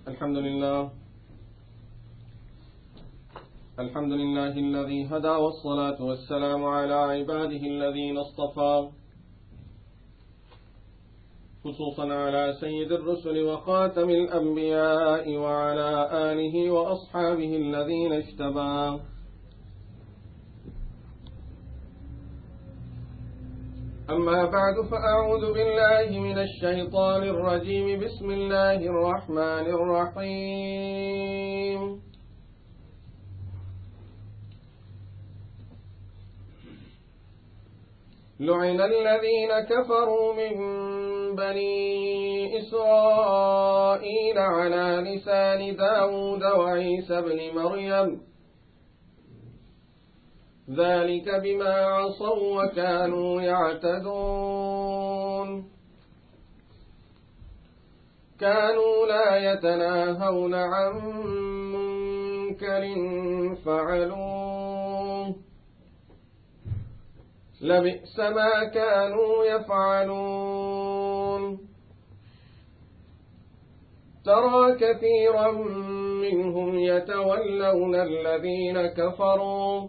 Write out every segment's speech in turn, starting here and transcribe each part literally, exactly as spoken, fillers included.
الحمد لله الحمد لله الذي هدى والصلاة والسلام على عباده الذين اصطفى خصوصا على سيد الرسل وخاتم الأنبياء وعلى آله وأصحابه الذين اجتبى أما بعد فأعوذ بالله من الشيطان الرجيم بسم الله الرحمن الرحيم لعن الذين كفروا من بني إسرائيل على لسان داود وعيسى بن مريم ذلك بما عصوا وكانوا يعتدون كانوا لا يتناهون عن منكر فعلوه لبئس ما كانوا يفعلون ترى كثيرا منهم يتولون الذين كفروا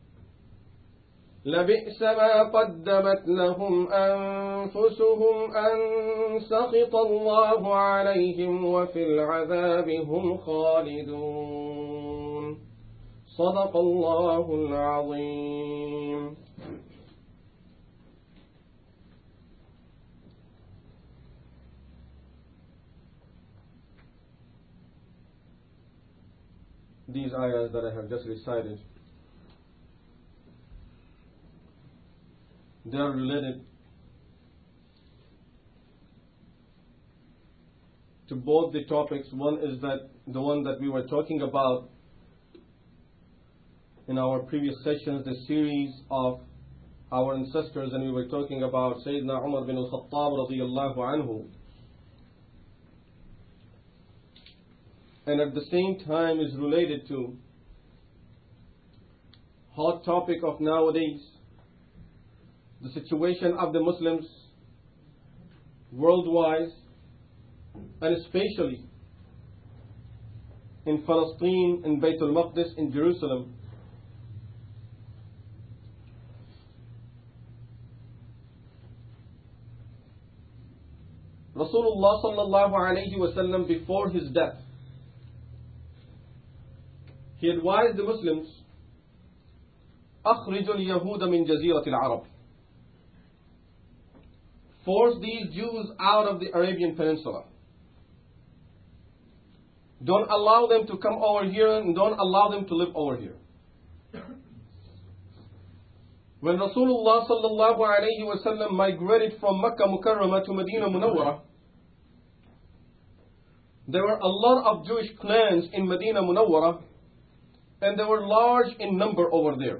لبئس ما قدمت لهم أنفسهم أن سخط الله عليهم وفي العذاب هم خالدون صدق الله العظيم. These ayahs that I have just recited, they are related to both the topics. One is that the one that we were talking about in our previous sessions, the series of our ancestors, and we were talking about Sayyidina Umar bin al-Khattab radiyallahu anhu. And at the same time is related to hot topic of nowadays, the situation of the Muslims worldwide, and especially in Palestine, in Bayt al-Maqdis, in Jerusalem. Rasulullah sallallahu alayhi wa sallam, before his death, he advised the Muslims, أخرجوا اليهود من جزيرة العرب. Force these Jews out of the Arabian Peninsula. Don't allow them to come over here and don't allow them to live over here. When Rasulullah sallallahu alayhi wa sallam migrated from Makkah Mukarramah to Medina Munawwarah, there were a lot of Jewish clans in Medina Munawwarah, and they were large in number over there.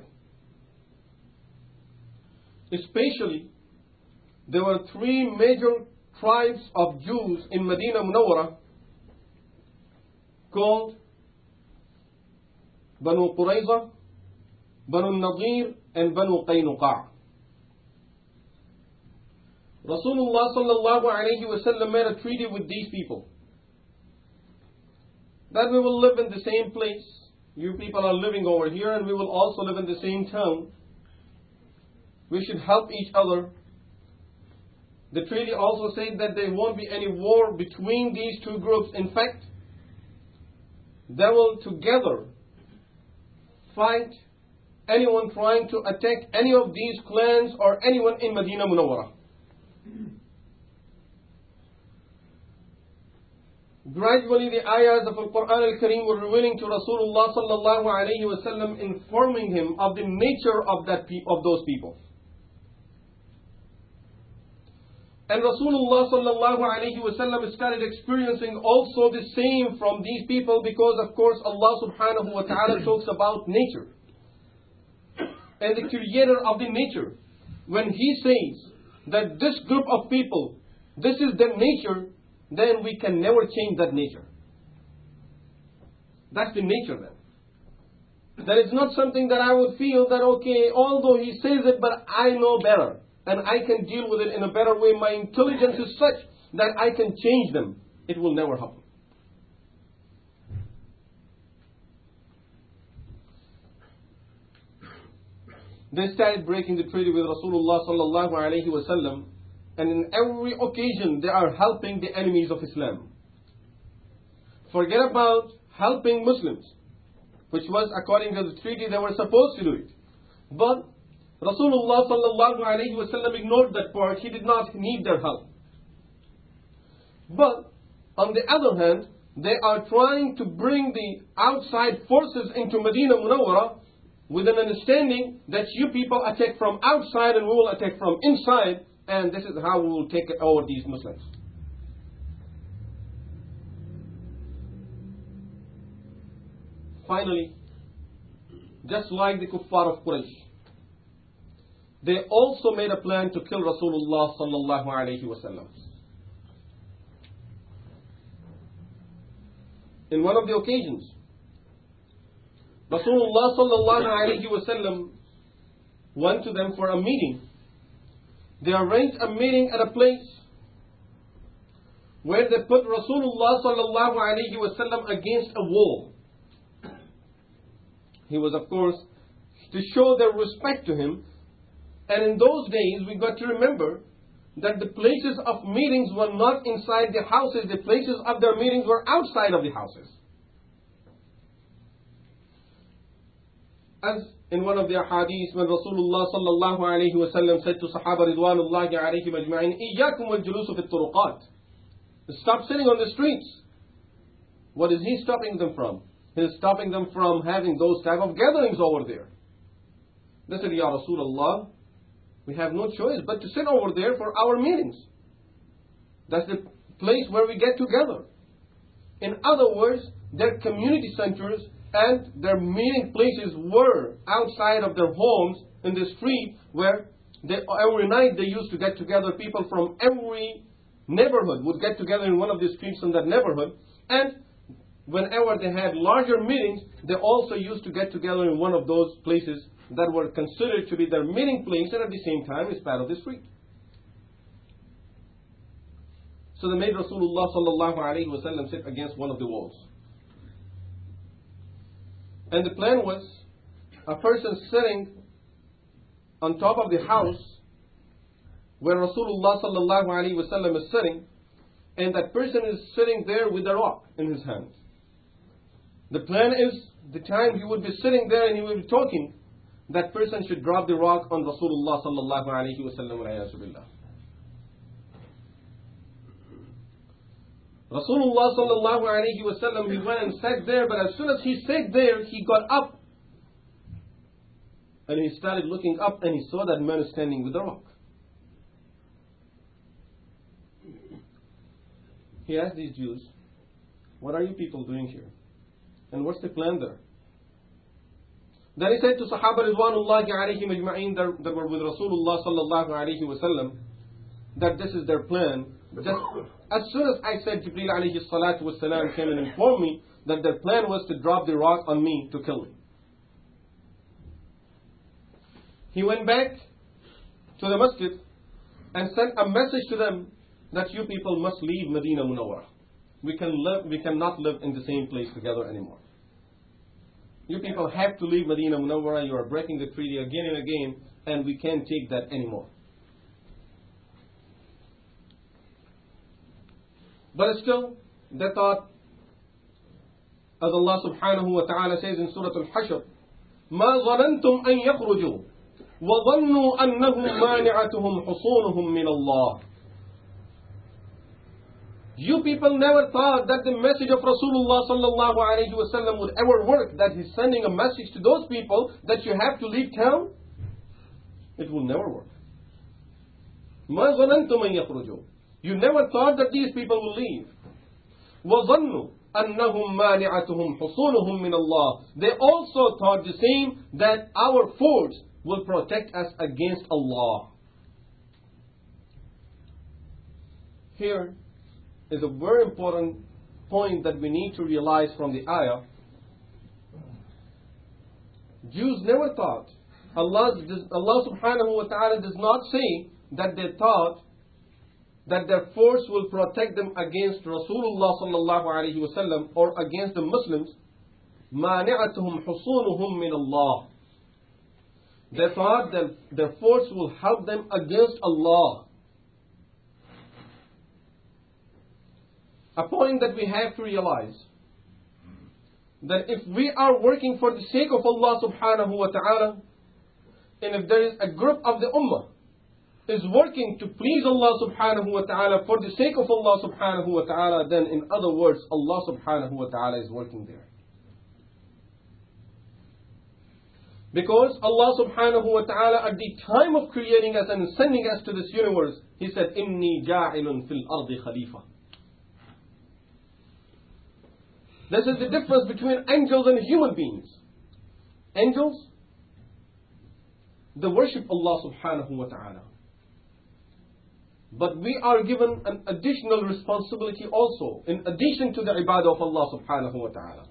Especially, there were three major tribes of Jews in Medina Munawwarah called Banu Qurayza, Banu Nadir, and Banu Qaynuqa'. Rasulullah sallallahu alayhi wa sallam made a treaty with these people that we will live in the same place. You people are living over here and we will also live in the same town. We should help each other. The treaty also said that there won't be any war between these two groups. In fact, they will together fight anyone trying to attack any of these clans or anyone in Medina Munawwarah. Gradually, the ayahs of Al-Quran Al-Kareem were revealing to Rasulullah sallallahu alayhi wa sallam, informing him of the nature of that pe- of those people. And Rasulullah sallallahu alayhi wa sallam started experiencing also the same from these people, because of course Allah subhanahu wa ta'ala talks about nature. And the creator of the nature, when he says that this group of people, this is their nature, then we can never change that nature. That's the nature then. That is not something that I would feel that, okay, although he says it, but I know better. And I can deal with it in a better way. My intelligence is such that I can change them. It will never happen. they started breaking the treaty with Rasulullah sallallahu alaihi wasallam, and in every occasion they are helping the enemies of Islam. Forget about helping Muslims, which was according to the treaty they were supposed to do it. But Rasulullah sallallahu alaihi wasallam ignored that part. He did not need their help. But on the other hand, they are trying to bring the outside forces into Medina Munawwara with an understanding that you people attack from outside and we will attack from inside, and this is how we will take over these Muslims. Finally, just like the kuffar of Quraysh, they also made a plan to kill Rasulullah sallallahu alaihi wasallam. In one of the occasions, Rasulullah sallallahu alaihi wasallam went to them for a meeting. They arranged a meeting at a place where they put Rasulullah sallallahu alaihi wasallam against a wall. He was, of course, to show their respect to him. And in those days, we got to remember that the places of meetings were not inside the houses. The places of their meetings were outside of the houses. As in one of the hadiths, when Rasulullah sallallahu alayhi wa sallam said to Sahaba ridwanullahi alayhim ajma'in, إِيَّاكُمْ وَالْجُلُوسُ فِي الطُّرُقَاتِ, stop sitting on the streets. What is he stopping them from? He is stopping them from having those type of gatherings over there. They said, Ya Rasulullah, we have no choice but to sit over there for our meetings. That's the place where we get together. In other words, their community centers and their meeting places were outside of their homes in the street, where they, every night they used to get together. People from every neighborhood would get together in one of the streets in that neighborhood. And whenever they had larger meetings, they also used to get together in one of those places that were considered to be their meeting place, and at the same time is part of the street. So they made Rasulullah sallallahu alaihi wasallam sit against one of the walls. And the plan was a person sitting on top of the house where Rasulullah sallallahu alaihi wasallam is sitting, and that person is sitting there with a rock in his hand. The plan is, the time he would be sitting there and he would be talking, that person should drop the rock on Rasulullah sallallahu alaihi wasallam wa a'yadu billah. Rasulullah sallallahu alaihi wasallam, he went and sat there, but as soon as he sat there, he got up and he started looking up and he saw that man standing with the rock. He asked these Jews, what are you people doing here? And what's the plan there? Then he said to Sahaba ridwanullahi alayhim ajma'in that were with Rasulullah sallallahu alayhi wasallam, that this is their plan. Just as soon as I said, Jibreel alayhi salatu wasalam came and informed me that their plan was to drop the rock on me to kill me. He went back to the masjid and sent a message to them that you people must leave Medina Munawwara. We can live, we cannot live in the same place together anymore. You people have to leave Medina Munawwara. You are breaking the treaty again and again, and we can't take that anymore. But still, they thought, as Allah subhanahu wa ta'ala says in Surah Al-Hashr, مَا ظَنَنْتُمْ أَن يَخْرُجُوا وَظَنُّوا أَنَّهُمْ مَانِعَتُهُمْ حُصُونُهُمْ مِنَ اللَّهِ. You people never thought that the message of Rasulullah sallallahu alaihi wasallam would ever work, that he's sending a message to those people that you have to leave town. It will never work. مَا ظَنَنْتُمْ أَن يَخْرُجُوا. You never thought that these people will leave. وَظَنُّوا أَنَّهُمْ مَانِعَتُهُمْ حُصُونُهُمْ مِنَ اللَّهِ. They also thought the same, that our forts will protect us against Allah. Here is a very important point that we need to realize from the ayah. Jews never thought, Allah, Allah subhanahu wa ta'ala does not say that they thought that their force will protect them against Rasulullah sallallahu alayhi wa sallam or against the Muslims. مَانِعَتُهُمْ حُصُونُهُمْ مِنَ اللَّهِ. They thought that their force will help them against Allah. A point that we have to realize, that if we are working for the sake of Allah subhanahu wa ta'ala, and if there is a group of the ummah is working to please Allah subhanahu wa ta'ala for the sake of Allah subhanahu wa ta'ala, then in other words, Allah subhanahu wa ta'ala is working there. Because Allah subhanahu wa ta'ala at the time of creating us and sending us to this universe, He said, إِنِّي جَاعِلٌ فِي الْأَرْضِ خَلِيفَةً. This is the difference between angels and human beings. Angels, they worship Allah subhanahu wa ta'ala. But we are given an additional responsibility also, in addition to the ibadah of Allah subhanahu wa ta'ala.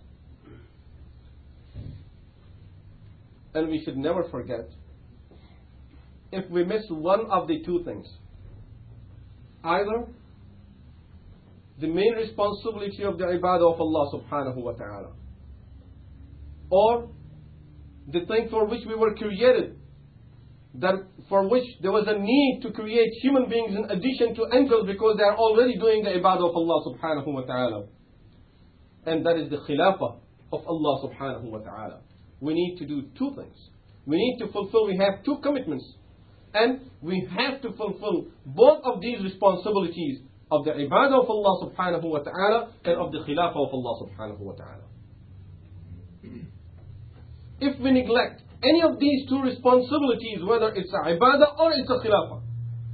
And we should never forget, if we miss one of the two things, either the main responsibility of the ibadah of Allah subhanahu wa ta'ala, or the thing for which we were created, that for which there was a need to create human beings in addition to angels, because they are already doing the ibadah of Allah subhanahu wa ta'ala. And that is the khilafah of Allah subhanahu wa ta'ala. We need to do two things. We need to fulfill, we have two commitments. And we have to fulfill both of these responsibilities of the ibadah of Allah subhanahu wa ta'ala and of the khilafah of Allah subhanahu wa ta'ala. If we neglect any of these two responsibilities, whether it's a ibadah or it's a khilafah,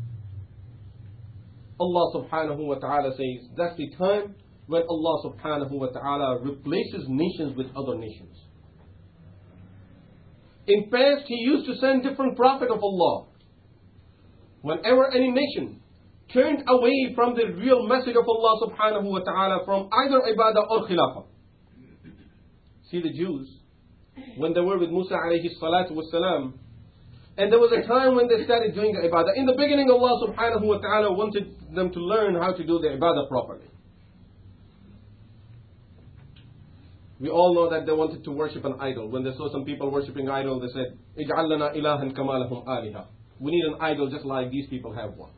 Allah subhanahu wa ta'ala says that's the time when Allah subhanahu wa ta'ala replaces nations with other nations. In past, He used to send different prophets of Allah. Whenever any nation turned away from the real message of Allah subhanahu wa ta'ala, from either ibadah or khilafah. See the Jews, when they were with Musa alayhi salatu wasalam, and there was a time when they started doing the ibadah. In the beginning, Allah subhanahu wa ta'ala wanted them to learn how to do the ibadah properly. We all know that they wanted to worship an idol. When they saw some people worshipping idol, they said, اجعل لنا إلها كما لهم آلهة. We need an idol just like these people have one.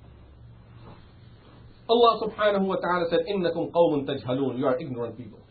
Allah subhanahu wa ta'ala said, إنكم قوم تجهلون. You are ignorant people.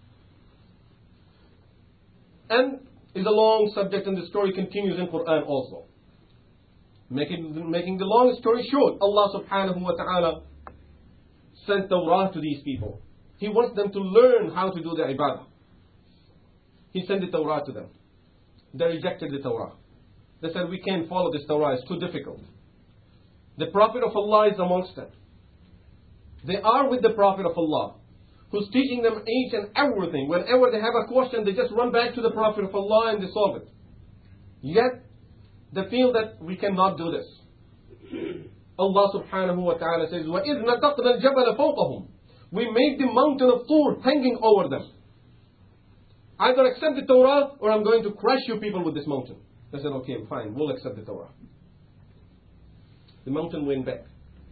And is a long subject, and the story continues in Quran also. Making, making the long story short, Allah subhanahu wa ta'ala sent Torah to these people. He wants them to learn how to do the ibadah. He sent the Torah to them. They rejected the Torah. They said, we can't follow this Torah, it's too difficult. The Prophet of Allah is amongst them. They are with the Prophet of Allah, who's teaching them each and everything. Whenever they have a question, they just run back to the Prophet of Allah and they solve it. Yet, they feel that we cannot do this. Allah subhanahu wa ta'ala says, وَإِذْ نَتَقْنَا الْجَبَلَ فَوْقَهُمْ. We made the mountain of Tur hanging over them. Either accept the Torah, or I'm going to crush you people with this mountain. They said, okay, fine, we'll accept the Torah. The mountain went back.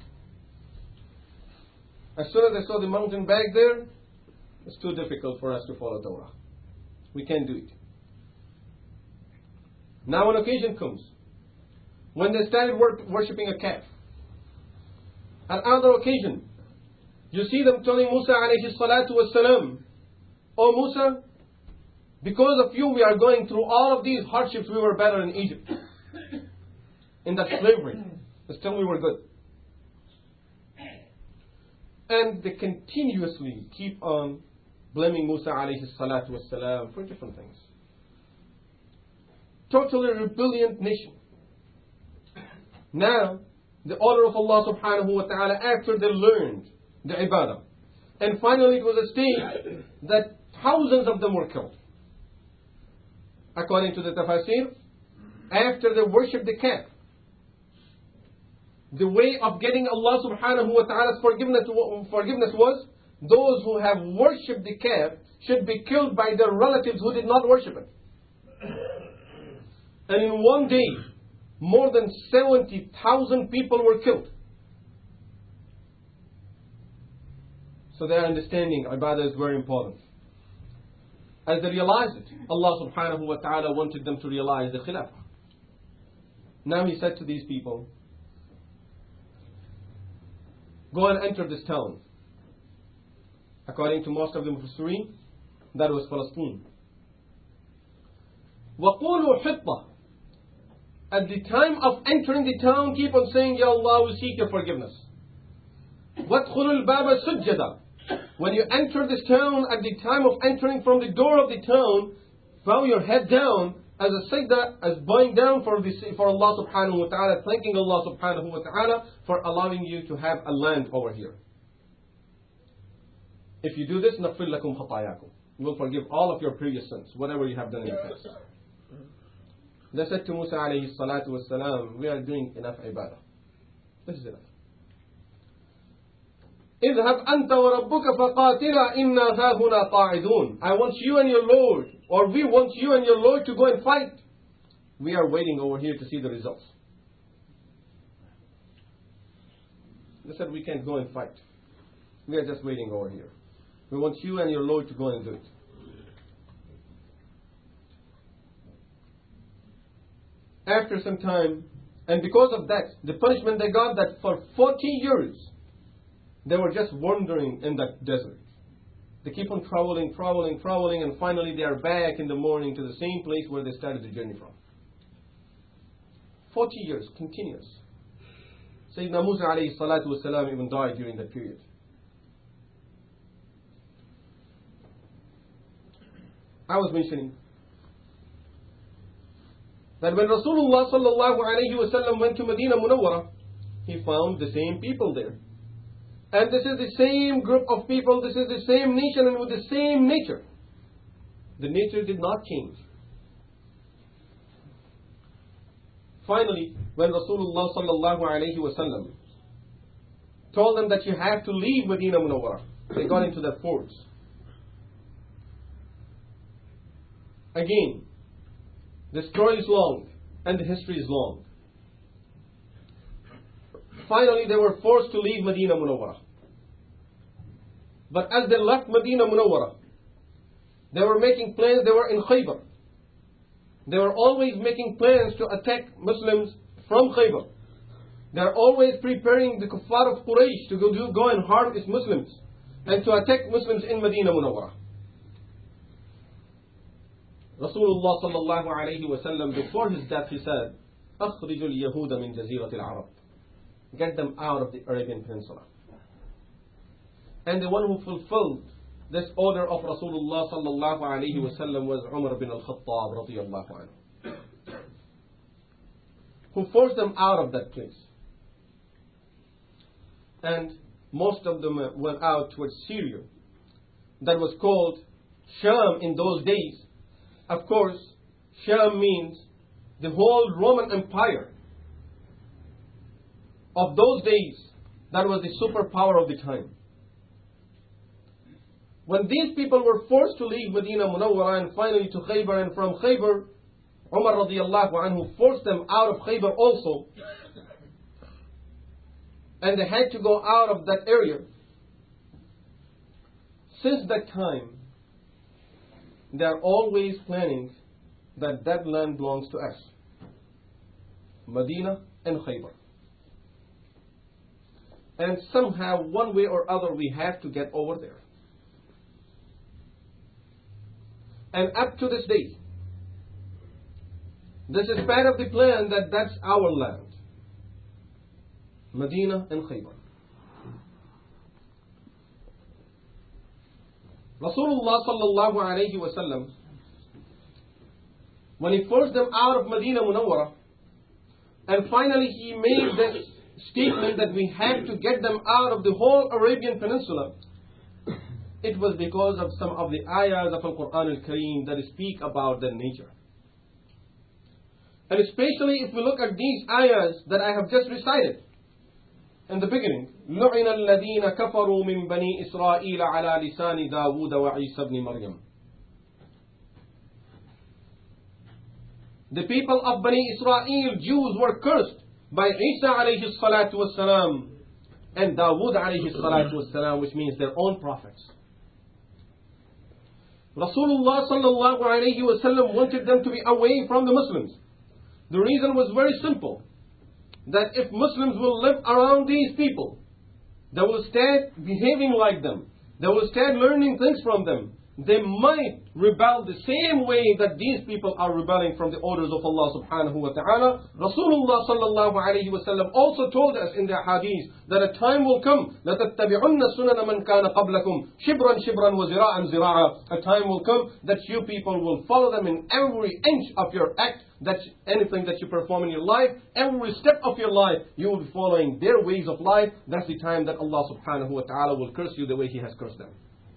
As soon as I saw the mountain back there, it's too difficult for us to follow Torah. We can't do it. Now an occasion comes when they started wor- worshipping a calf. Another occasion, you see them telling Musa alayhi salatu wassalam, "Oh Musa, because of you we are going through all of these hardships. We were better in Egypt, in that slavery. But still we were good." And they continuously keep on blaming Musa alayhi salatu wassalam for different things. Totally rebellious nation. Now, the order of Allah subhanahu wa ta'ala, after they learned the ibadah, and finally it was a stage that thousands of them were killed. According to the tafsir, after they worshipped the calf, the way of getting Allah subhanahu wa ta'ala's forgiveness, forgiveness was, those who have worshipped the calf should be killed by their relatives who did not worship it. And in one day, more than seventy thousand people were killed. So their understanding, ibadah is very important. As they realized it, Allah subhanahu wa ta'ala wanted them to realize the khilafah. Now he said to these people, go and enter this town. According to most of the Mufassirin, that was Palestine. وَقُولُوا حِطَّةً. At the time of entering the town, keep on saying, Ya Allah, we seek your forgiveness. وَادْخُلُوا الْبَابَ سُجَّدًا. When you enter this town, at the time of entering from the door of the town, bow your head down as a sajda, as bowing down for, the, for Allah subhanahu wa ta'ala, thanking Allah subhanahu wa ta'ala for allowing you to have a land over here. If you do this, نَغْفِرْ لَكُمْ خَطَايَاكُمْ. We will forgive all of your previous sins, whatever you have done in the past. They said to Musa alayhi salatu wasalam, we are doing enough ibadah. This is enough. اذهب أنت وربك فقاتلا إنا هاهنا قاعدون. I want you and your Lord, or we want you and your Lord to go and fight. We are waiting over here to see the results. They said we can't go and fight. We are just waiting over here. We want you and your Lord to go and do it. After some time, and because of that, the punishment they got, that for forty years, they were just wandering in that desert. They keep on traveling, traveling, traveling, and finally they are back in the morning to the same place where they started the journey from. forty years, continuous. Sayyidina Musa alayhi salatu wasalam even died during that period. I was mentioning that when Rasulullah sallallahu alayhi wa sallam went to Medina Munawwara, he found the same people there. And this is the same group of people, this is the same nation and with the same nature. The nature did not change. Finally, when Rasulullah sallallahu alayhi wa sallam told them that you have to leave Medina Munawwara, they got into their forts. Again, the story is long and the history is long. Finally, they were forced to leave Medina Munawwara. But as they left Medina Munawwara, they were making plans, they were in Khaybar. They were always making plans to attack Muslims from Khaybar. They are always preparing the kuffar of Quraysh to go, do, go and harm its Muslims and to attack Muslims in Medina Munawwara. Rasulullah sallallahu alayhi wa sallam, before his death, he said, أخرجوا اليهود من جزيرة العرب. Get them out of the Arabian Peninsula. And the one who fulfilled this order of Rasulullah sallallahu alayhi wa sallam was Umar bin al-Khattab radiyallahu anhu, who forced them out of that place. And most of them went out towards Syria. That was called Sham in those days. Of course, Sham means the whole Roman Empire of those days. That was the superpower of the time. When these people were forced to leave Medina Munawwara and finally to Khaybar, and from Khaybar, Umar radiyallahu anhu forced them out of Khaybar also, and they had to go out of that area. Since that time, they are always planning that that land belongs to us, Medina and Khaybar. And somehow, one way or other, we have to get over there. And up to this day, this is part of the plan that that's our land, Medina and Khaybar. Rasulullah sallallahu alayhi wa sallam, when he forced them out of Medina Munawwara, and finally he made this statement that we have to get them out of the whole Arabian Peninsula, it was because of some of the ayahs of Al-Quran Al-Kareem that speak about their nature. And especially if we look at these ayahs that I have just recited in the beginning, لُعِنَ الَّذِينَ كَفَرُوا مِن بَنِي إِسْرَائِيلَ عَلَى لِسَانِ دَاوُودَ وَعِيسَى بْنِ مَرْيَمَ. The people of Bani Israel, Jews, were cursed by Isa alayhi salatu wassalam and Dawood alayhi salatu wassalam, which means their own prophets. Rasulullah sallallahu alayhi wa sallam wanted them to be away from the Muslims. The reason was very simple. That if Muslims will live around these people, they will start behaving like them, they will start learning things from them, they might rebel the same way that these people are rebelling from the orders of Allah subhanahu wa ta'ala. Rasulullah sallallahu alayhi wa sallam also told us in the hadith that a time will come, لَتَتَّبِعُنَّ سُنَنَ مَنْ كَانَ قَبْلَكُمْ شِبْرًا شِبْرًا وَزِرَاعًا زِرَاعًا. A time will come that you people will follow them in every inch of your act, that anything that you perform in your life, every step of your life, you will be following their ways of life. That's the time that Allah subhanahu wa ta'ala will curse you the way He has cursed them.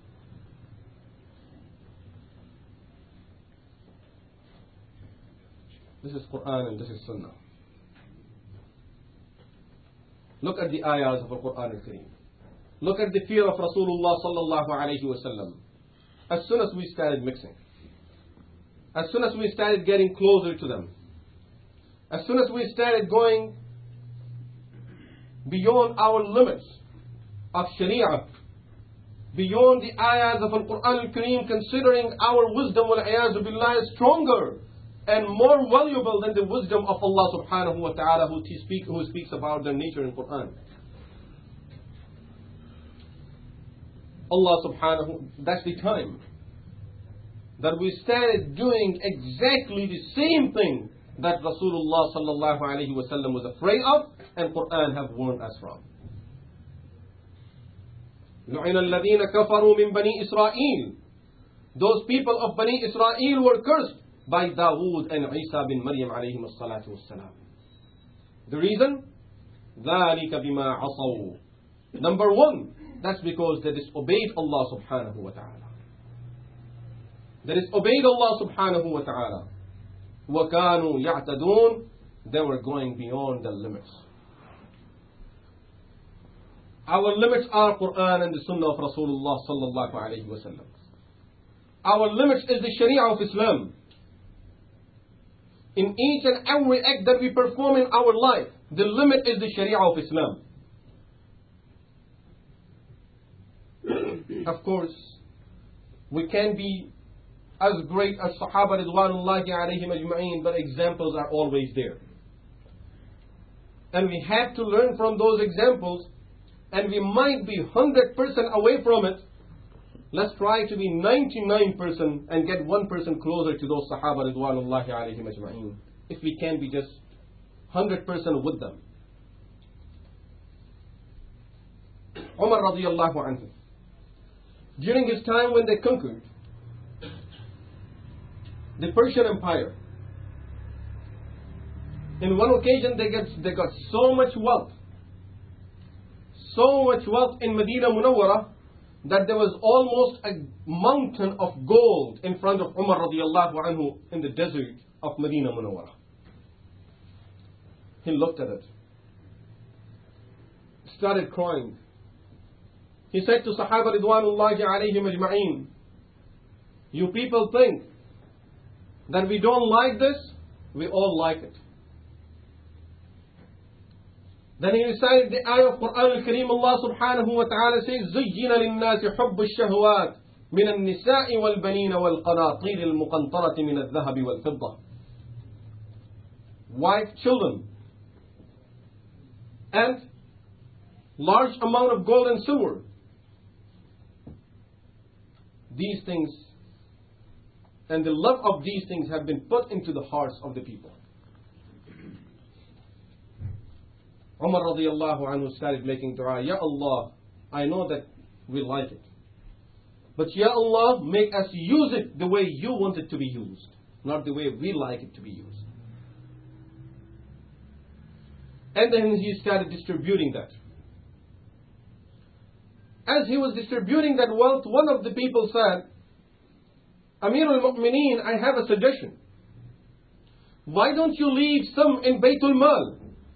This is Quran and this is Sunnah. Look at the ayahs of the Quran al-Kareem. Look at the fear of Rasulullah sallallahu alayhi wa sallam. As soon as we started mixing, as soon as we started getting closer to them, as soon as we started going beyond our limits of Sharia, beyond the ayahs of Al-Quran al-Kareem, considering our wisdom wal-iyaazu billah is stronger and more valuable than the wisdom of Allah subhanahu wa ta'ala who, speak, who speaks about their nature in Quran. Allah subhanahu, that's the time that we started doing exactly the same thing that Rasulullah sallallahu alayhi wa sallam was afraid of and Quran have warned us from. لُعِنَ الَّذِينَ كَفَرُوا مِن بَنِي إِسْرَائِيلِ. Those people of Bani Israel were cursed by Dawood and Isa bin Maryam alayhim as-salatu was-salam. The reason? ذَلِكَ بِمَا عَصَوْا. Number one, that's because they disobeyed Allah subhanahu wa ta'ala. They disobeyed Allah subhanahu wa ta'ala. وَكَانُوا يَعْتَدُونَ. They were going beyond the limits. Our limits are Quran and the Sunnah of Rasulullah sallallahu alayhi wa sallam. Our limits is the Sharia of Islam. In each and every act that we perform in our life, the limit is the Sharia of Islam. Of course, we can be as great as Sahaba Ridwanullahi alayhim ajma'een, but examples are always there. And we have to learn from those examples, and we might be one hundred percent away from it. Let's try to be ninety-nine percent and get one percent closer to those Sahaba Ridwanullahi alayhim ajma'een, if we can be just one hundred percent with them. Umar radiyallahu anhu, during his time when they conquered the Persian Empire, in one occasion they get they got so much wealth, so much wealth in Medina Munawwara that there was almost a mountain of gold in front of Umar radiyallahu anhu in the desert of Medina Munawwara. He looked at it, started crying. He said to Sahaba Ridwanullahi alayhim ajma'een, you people think that we don't like this? We all like it. Then he recited the ayah of Quran al-Kareem. Allah subhanahu wa ta'ala says, زُيِّنَ لِلنَّاسِ حُبُّ الشَّهْوَاتِ مِنَ النِّسَاءِ وَالْبَنِينَ وَالْقَنَاطِيرِ الْمُقَنْطَرَةِ مِنَ الذَّهَبِ وَالْفِضَّةِ. Wife, children, and large amount of gold and silver. These things and the love of these things have been put into the hearts of the people. Umar radiyallahu anhu started making dua, Ya Allah, I know that we like it, but Ya Allah, make us use it the way you want it to be used, not the way we like it to be used. And then he started distributing that. As he was distributing that wealth, one of the people said, Amir al-Mu'mineen, I have a suggestion. Why don't you leave some in Baytul Mal?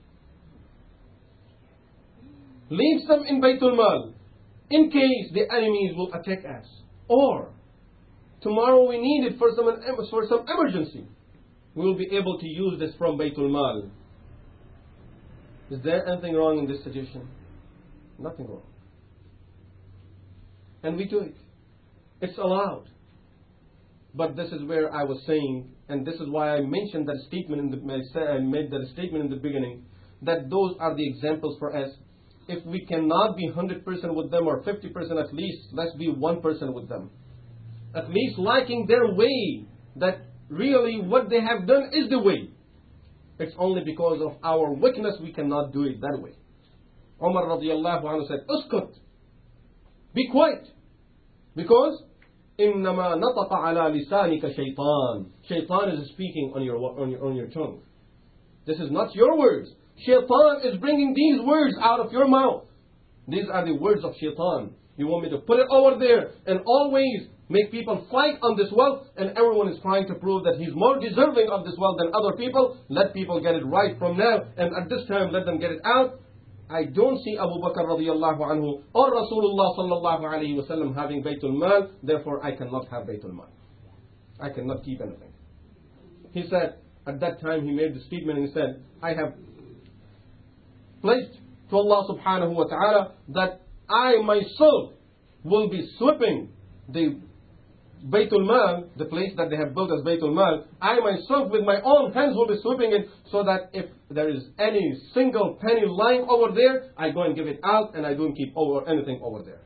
Leave some in Baytul Mal, in case the enemies will attack us. Or, tomorrow we need it for some, for some emergency. We will be able to use this from Baytul Mal. Is there anything wrong in this suggestion? Nothing wrong. And we do it. It's allowed. But this is where I was saying, and this is why I mentioned that statement in the, I made that statement in the beginning, that those are the examples for us. If we cannot be one hundred percent with them or fifty percent at least, let's be one percent with them. At least liking their way, that really what they have done is the way. It's only because of our weakness we cannot do it that way. Umar radiallahu anhu said, Uskut, be quiet, because إنما نطق على لسانك شيطان. Shaitan is speaking on your, on your, on your tongue. This is not your words. Shaitan is bringing these words out of your mouth. These are the words of Shaitan. You want me to put it over there and always make people fight on this wealth, and everyone is trying to prove that he's more deserving of this wealth than other people. Let people get it right from now, and at this time let them get it out. I don't see Abu Bakr radiallahu anhu or Rasulullah sallallahu alayhi wa sallam having Baytul Mal, therefore I cannot have Baytul Mal. I cannot keep anything. He said, at that time he made the statement and he said, I have pledged to Allah subhanahu wa ta'ala that I myself will be sweeping the Baytul Mal, the place that they have built as Baytul Mal. I myself with my own hands will be sweeping it, so that if there is any single penny lying over there, I go and give it out, and I don't keep over anything over there.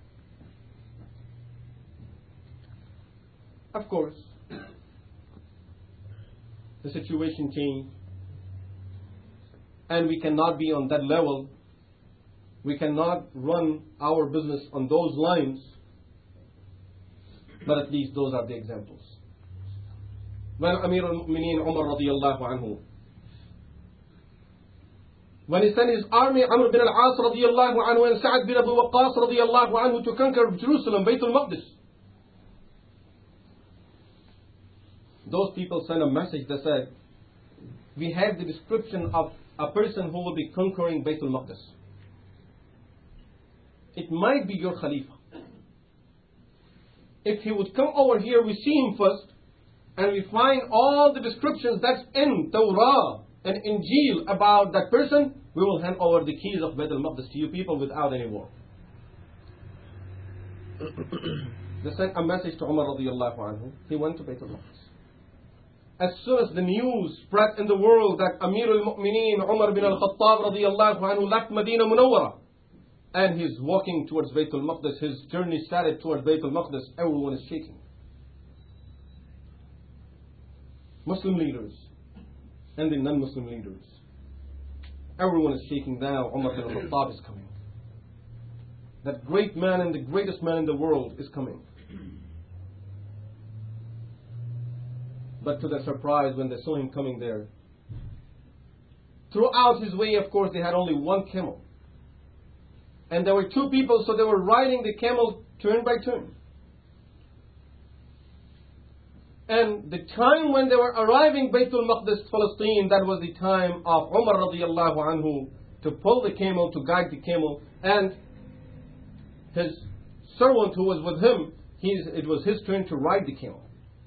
Of course, the situation changed, and we cannot be on that level. We cannot run our business on those lines. But at least those are the examples. When Amir al-Mu'mineen Umar radiallahu anhu, when he sent his army, Amr bin al-As radiallahu anhu and Sa'ad bin Abu Waqqas radiallahu anhu to conquer Jerusalem, Baytul Maqdis, those people sent a message that said, we have the description of a person who will be conquering Baytul Maqdis. It might be your Khalifa. If he would come over here, we see him first, and we find all the descriptions that's in Torah and Injil about that person, we will hand over the keys of Baytul Maqdis to you people without any war. They sent a message to Umar radiallahu anhu. He went to Baytul Maqdis. As soon as the news spread in the world that Amir al-Mu'mineen Umar bin al-Khattab radiallahu anhu left Medina Munawwara, and he's walking towards Baytul Maqdis, his journey started towards Baytul Maqdis, everyone is shaking. Muslim leaders and the non-Muslim leaders, everyone is shaking now. Umar bin al-Khattab is coming. That great man and the greatest man in the world is coming. But to their surprise, when they saw him coming there, throughout his way, of course, they had only one camel. And there were two people, so they were riding the camel turn by turn. And the time when they were arriving Baytul Maqdis, Palestine, that was the time of Umar radiallahu anhu to pull the camel, to guide the camel. And his servant who was with him, he's, it was his turn to ride the camel.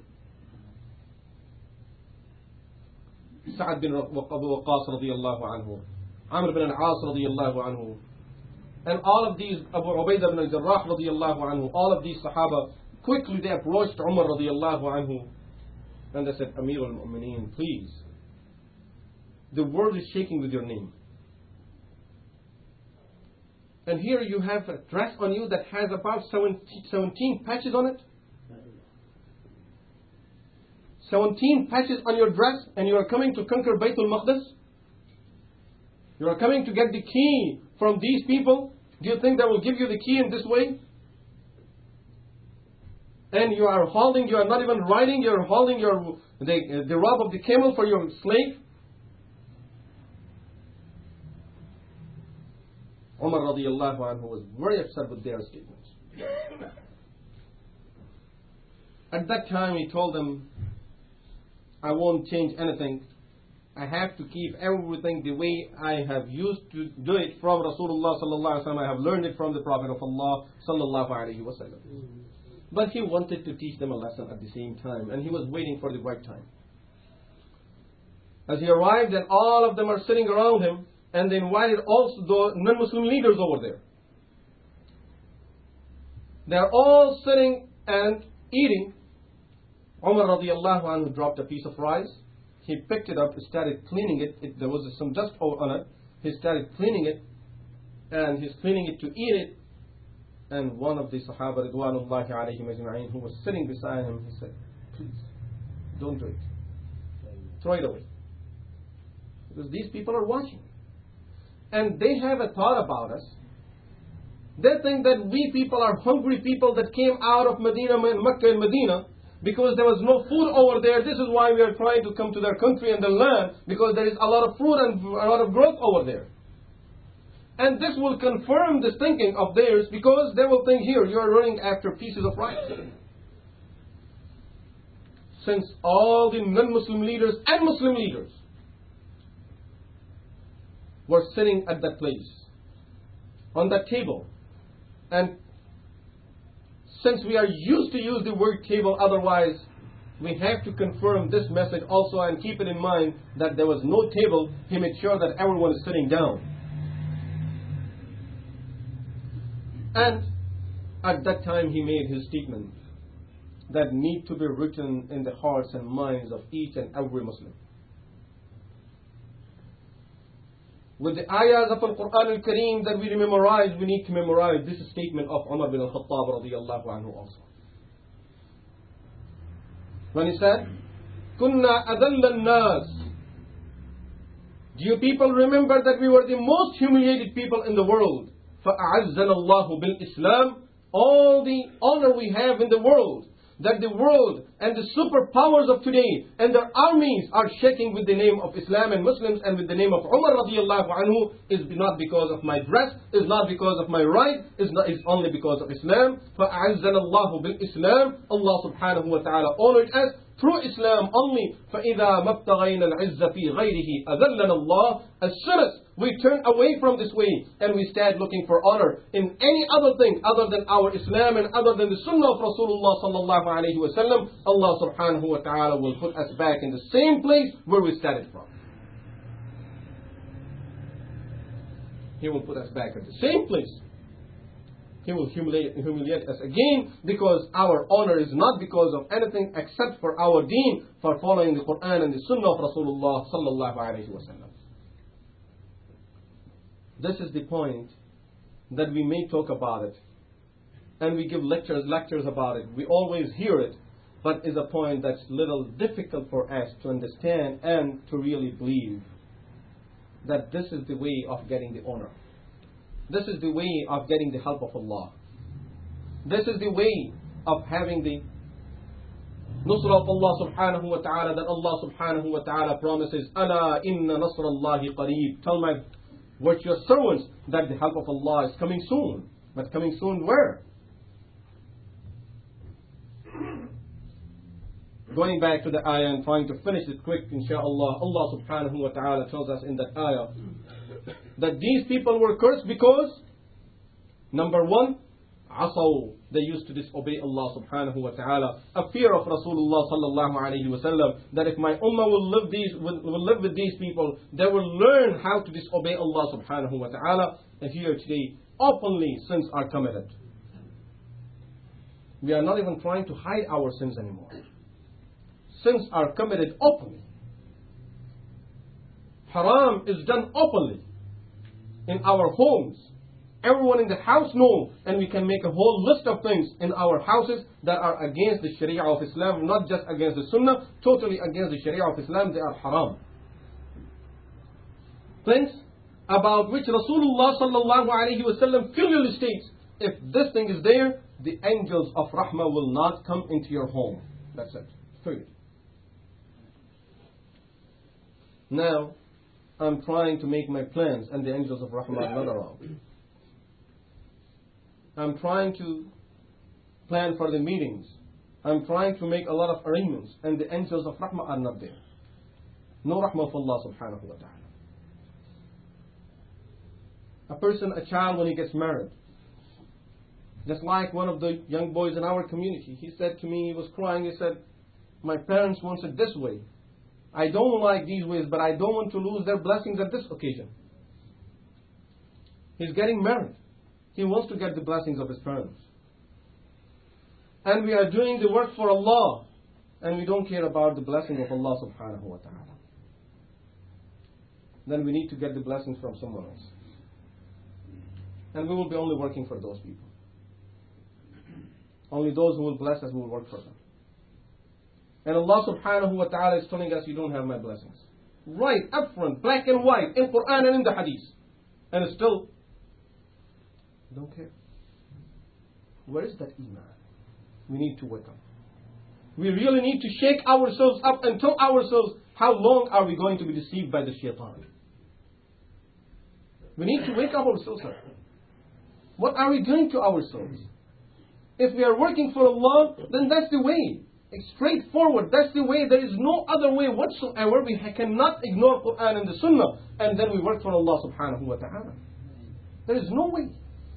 Sa'ad bin Abu Waqqas radiallahu anhu, Amr bin al-As radiallahu anhu, and all of these, Abu Ubaidah bin al-Jarrah radiallahu anhu, all of these Sahaba, quickly they approached Umar radiallahu anhu, and they said, Amir al-Mu'mineen, please, the world is shaking with your name. And here you have a dress on you that has about seventeen patches on it. seventeen patches on your dress, and you are coming to conquer Baytul Maqdis? You are coming to get the key from these people? Do you think they will give you the key in this way? And you are holding, you are not even riding, you are holding your the, the robe of the camel for your slave? Umar radiallahu anhu was very upset with their statements. At that time he told them, I won't change anything. I have to keep everything the way I have used to do it from Rasulullah sallallahu alaihi wasallam. I have learned it from the Prophet of Allah sallallahu alaihi wasallam. But he wanted to teach them a lesson at the same time, and he was waiting for the right time. As he arrived, and all of them are sitting around him, and they invited also the non-Muslim leaders over there. They are all sitting and eating, Umar radiallahu anhu dropped a piece of rice. He picked it up, started cleaning it. it. There was some dust on it. He started cleaning it, and he's cleaning it to eat it. And one of the Sahaba, Ridwanullahi alayhim ajma'in, who was sitting beside him, he said, please, don't do it. Throw it away. Because these people are watching. And they have a thought about us. They think that we people are hungry people that came out of Medina, Mecca and Medina, because there was no food over there. This is why we are trying to come to their country and their land, because there is a lot of fruit and a lot of growth over there. And this will confirm this thinking of theirs, because they will think, here, you are running after pieces of rice. Since all the non-Muslim leaders and Muslim leaders were sitting at that place, on that table, and since we are used to use the word table, otherwise we have to confirm this message also and keep it in mind that there was no table. He made sure that everyone is sitting down. And at that time he made his statement that need to be written in the hearts and minds of each and every Muslim. With the ayahs of Al-Quran Al-Kareem that we memorize, we need to memorize this statement of Umar bin Al-Khattab radiyallahu anhu also. When he said, Kunna adalla an-nas. Do you people remember that we were the most humiliated people in the world? فَأَعَزَّنَ اللَّهُ بِالْإِسْلَامِ. All the honor we have in the world, that the world and the superpowers of today and their armies are shaking with the name of Islam and Muslims and with the name of Umar radiallahu anhu, is not because of my dress, is not because of my right, is not is only because of Islam. فَأَعَزَّنَ اللَّهُ بِالْإِسْلَامِ. Allah subhanahu wa ta'ala honored us through Islam only. فَإِذَا مَبْتَغَيْنَا الْعِزَّ فِي غَيْرِهِ أَذَلَّنَ اللَّهُ. As soon as we turn away from this way and we start looking for honor in any other thing other than our Islam and other than the Sunnah of Rasulullah sallallahu alayhi wa sallam, Allah subhanahu wa ta'ala will put us back in the same place where we started from. He will put us back at the same place. He will humiliate, humiliate us again, because our honor is not because of anything except for our deen, for following the Quran and the Sunnah of Rasulullah sallallahu alayhi wa sallam. This is the point that we may talk about it, and we give lectures, lectures about it. We always hear it, but is a point that's little difficult for us to understand and to really believe that this is the way of getting the honor. This is the way of getting the help of Allah. This is the way of having the nusra of Allah subhanahu wa ta'ala, that Allah subhanahu wa ta'ala promises, Ala inna nasra Allahi qareeb. Tell my virtuous servants that the help of Allah is coming soon. But coming soon where? Going back to the ayah and trying to finish it quick, inshaAllah, Allah subhanahu wa ta'ala tells us in that ayah that these people were cursed because, number one, asaw, they used to disobey Allah subhanahu wa ta'ala. A fear of Rasulullah sallallahu alayhi wa sallam, that if my ummah will live, these, will, will live with these people, they will learn how to disobey Allah subhanahu wa ta'ala. And here today, openly sins are committed. We are not even trying to hide our sins anymore. Sins are committed openly. Haram is done openly in our homes. Everyone in the house knows, and we can make a whole list of things in our houses that are against the Sharia of Islam, not just against the Sunnah, totally against the Sharia of Islam. They are haram. Things about which Rasulullah sallallahu alayhi wa sallam clearly states, if this thing is there, the angels of Rahmah will not come into your home. That's it. Period. Now, I'm trying to make my plans, and the angels of Rahmah are not around. I'm trying to plan for the meetings. I'm trying to make a lot of arrangements, and the angels of Rahmah are not there. No Rahmah of Allah subhanahu wa ta'ala. A person, a child, when he gets married, just like one of the young boys in our community, he said to me, he was crying, he said, my parents want it this way. I don't like these ways, but I don't want to lose their blessings at this occasion. He's getting married. He wants to get the blessings of his parents. And we are doing the work for Allah. and we don't care about the blessing of Allah subhanahu wa ta'ala, then we need to get the blessings from someone else. And we will be only working for those people. Only those who will bless us will work for them. And Allah subhanahu wa ta'ala is telling us, you don't have my blessings. Right, up front, black and white, in Quran and in the Hadith. And still, don't care. Where is that iman? We need to wake up. We really need to shake ourselves up and tell ourselves, how long are we going to be deceived by the shaitan? We need to wake up ourselves up. What are we doing to ourselves? If we are working for Allah, then that's the way. It's straightforward. That's the way. There is no other way whatsoever. We cannot ignore Quran and the Sunnah and then we work for Allah subhanahu wa ta'ala. There is no way.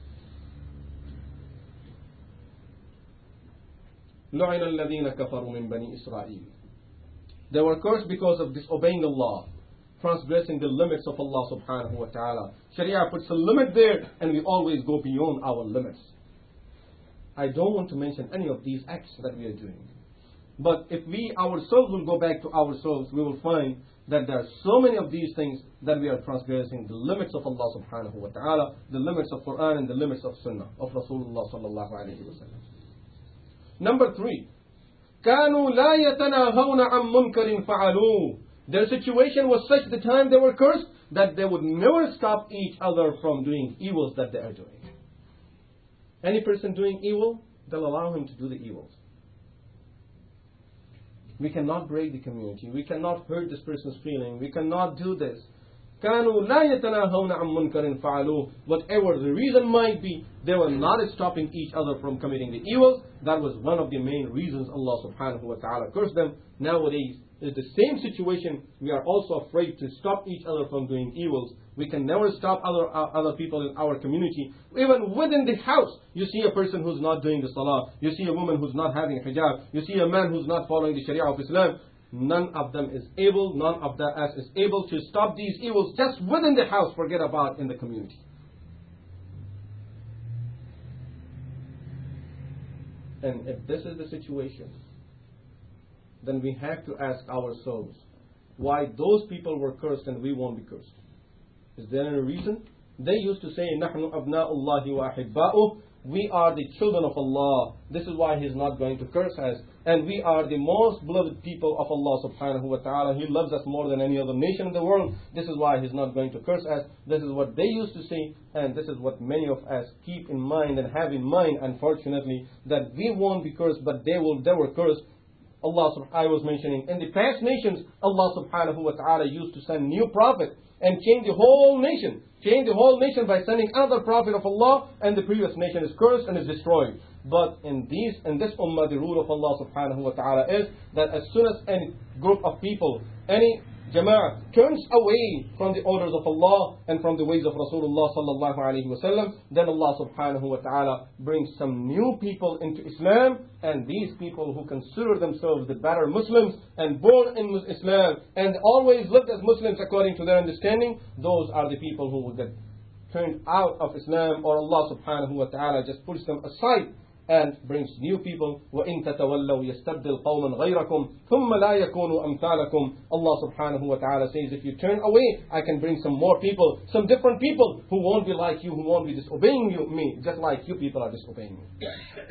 لعن الذين كفروا من بني إسرائيل. They were cursed because of disobeying Allah, transgressing the limits of Allah subhanahu wa ta'ala. Sharia puts a limit there and we always go beyond our limits. I don't want to mention any of these acts that we are doing. But if we ourselves will go back to ourselves, we will find that there are so many of these things that we are transgressing the limits of Allah subhanahu wa ta'ala, the limits of Quran and the limits of Sunnah of Rasulullah sallallahu alayhi wa sallam. Number three, كانوا لا يتناهون عن منكر فعلوه. Their situation was such the time they were cursed that they would never stop each other from doing evils that they are doing. Any person doing evil, they'll allow him to do the evils. We cannot break the community. We cannot hurt this person's feeling. We cannot do this. كانوا لا يتناهون عن منكر فعلوه. Whatever the reason might be, they were not stopping each other from committing the evils. That was one of the main reasons Allah subhanahu wa ta'ala cursed them. Nowadays, it's the same situation. We are also afraid to stop each other from doing evils. We can never stop other uh, other people in our community. Even within the house, you see a person who's not doing the salah. You see a woman who's not having hijab. You see a man who's not following the sharia of Islam. None of them is able, none of us is able to stop these evils just within the house, forget about in the community. And if this is the situation, then we have to ask ourselves why those people were cursed and we won't be cursed. Is there any reason? They used to say, نَحْنُ أَبْنَاءُ اللَّهِ وَأَحِبَّاؤُهُ. We are the children of Allah. This is why He is not going to curse us. And we are the most beloved people of Allah subhanahu wa ta'ala. He loves us more than any other nation in the world. This is why He is not going to curse us. This is what they used to say. And this is what many of us keep in mind and have in mind, unfortunately, that we won't be cursed, but they will. They were cursed. Allah, I was mentioning, in the past nations, Allah subhanahu wa ta'ala used to send new prophets and change the whole nation. Change the whole nation by sending another prophet of Allah, and the previous nation is cursed and is destroyed. But in these, in this ummah, the rule of Allah subhanahu wa ta'ala is that as soon as any group of people, any jama'ah turns away from the orders of Allah and from the ways of Rasulullah sallallahu alayhi wa sallam, then Allah subhanahu wa ta'ala brings some new people into Islam, and these people who consider themselves the better Muslims and born in Islam and always lived as Muslims according to their understanding, those are the people who will get turned out of Islam, or Allah subhanahu wa ta'ala just puts them aside and brings new people. وَإِن تَتَوَلَّوْا يَسْتَبْدِلْ قَوْمًا غَيْرَكُمْ ثُمَّ لَا يَكُونُوا أَمْثَالَكُمْ. Allah subhanahu wa ta'ala says, if you turn away, I can bring some more people, some different people who won't be like you, who won't be disobeying you, me, just like you people are disobeying me.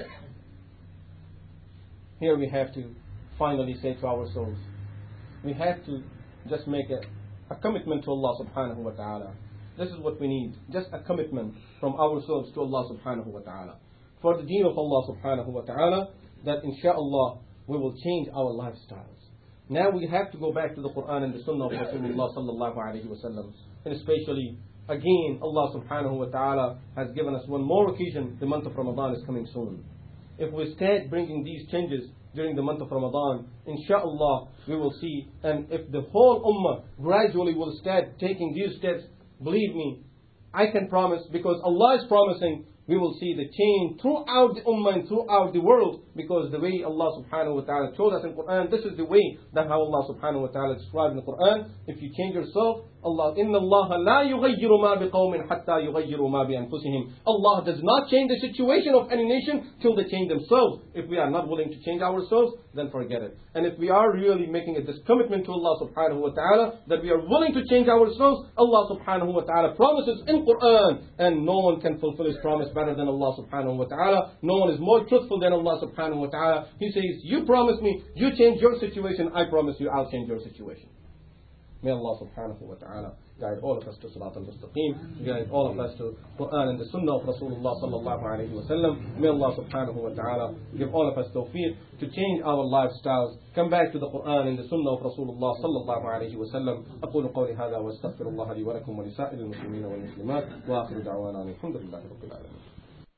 Here we have to finally say to ourselves, we have to just make a, a commitment to Allah subhanahu wa ta'ala. This is what we need, just a commitment from ourselves to Allah subhanahu wa ta'ala. For the deen of Allah subhanahu wa ta'ala, that insha'Allah we will change our lifestyles. Now we have to go back to the Quran and the Sunnah of Rasulullah sallallahu alayhi wa sallam. And especially, again, Allah subhanahu wa ta'ala has given us one more occasion. The month of Ramadan is coming soon. If we start bringing these changes during the month of Ramadan, insha'Allah we will see. And if the whole ummah gradually will start taking these steps, believe me, I can promise, because Allah is promising, we will see the change throughout the ummah and throughout the world. because the way Allah subhanahu wa ta'ala told us in Quran, this is the way that how Allah subhanahu wa ta'ala described in the Quran. If you change yourself, Allah, إِنَّ اللَّهَ لَا يُغَيِّرُ مَا بِقَوْمٍ حَتَّى يُغَيِّرُوا مَا بِأَنفُسِهِمْ. Allah does not change the situation of any nation till they change themselves. If we are not willing to change ourselves, then forget it. And if we are really making a this commitment to Allah subhanahu wa ta'ala, that we are willing to change ourselves, Allah subhanahu wa ta'ala promises in Quran, and no one can fulfill His promise better than Allah subhanahu wa ta'ala. No one is more truthful than Allah subhanahu wa ta'ala. He says, you promise me, you change your situation, I promise you, I'll change your situation. May Allah subhanahu wa ta'ala guide all of us to Salat al-Mustaqim, guide all of us to Quran and the Sunnah of Rasulullah sallallahu alayhi wa sallam. May Allah subhanahu wa ta'ala give all of us tawfiq to change our lifestyles, come back to the Quran and the Sunnah of Rasulullah sallallahu alayhi wa sallam. أقول قولي هذا واستغفر الله لي ولكم ولسائر المسلمين والمسلمات وآخر دعوانا الحمد لله رب العالمين.